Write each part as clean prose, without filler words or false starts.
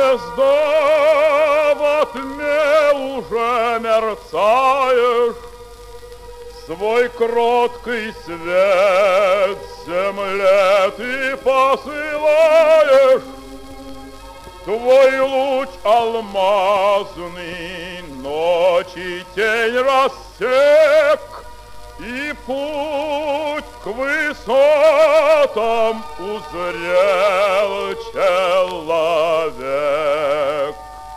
звезда, во тьме уже мерцаешь, свой кроткий свет земле ты посылаешь. Твой луч алмазный ночи тень рассек, и путь к высотам узрел человек.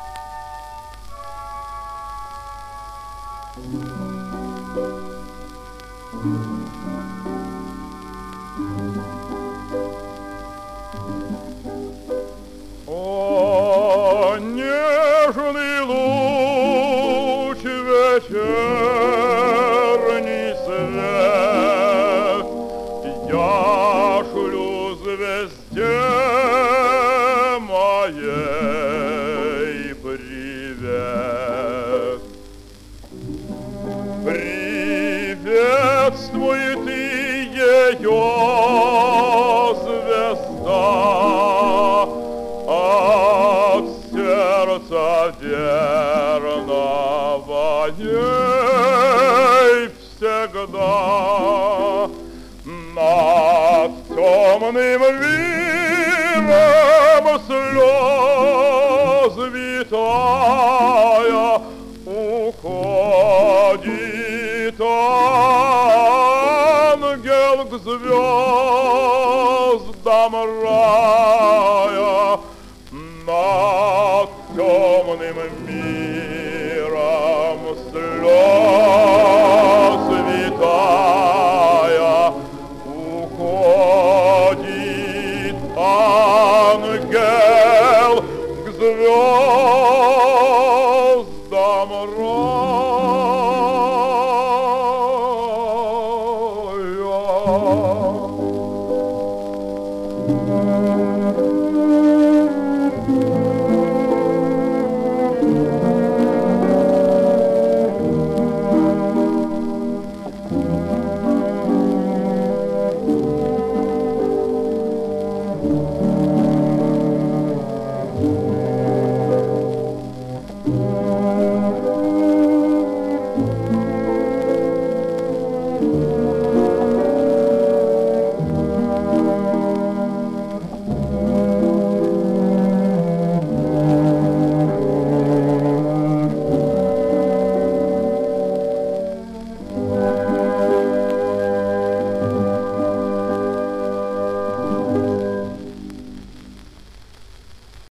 О, нежный луч вечерний свет, я шлю звезде моей привет. Приветствуй ты ее, звезда, от сердца верного ей всегда. Над темным миром слез витая уходит ангел к звездам рая.